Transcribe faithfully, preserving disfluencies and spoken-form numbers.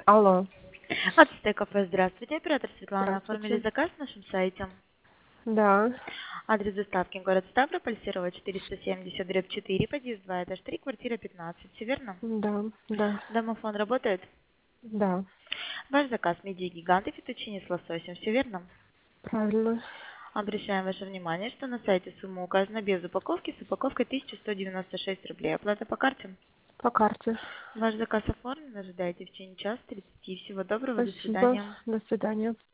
Алло, От Кафе, здравствуйте. Оператор Светлана. Оформили здравствуйте. заказ на нашем сайте. Да, Адрес доставки город Ставрополь, Серова четыреста семьдесят, дробь четыре, подъезд два, этаж три, квартира пятнадцать. Все верно? да, да, Домофон работает? да, Ваш заказ мидии гиганты фетучини с лососем. Все верно? правильно. Обращаем ваше внимание, что на сайте сумма указана без упаковки с упаковкой тысяча сто девяносто шесть рублей. Оплата по карте. По карте. Ваш заказ оформлен. Ожидайте в течение часа тридцати. Всего доброго. До Спасибо. свидания. До свидания.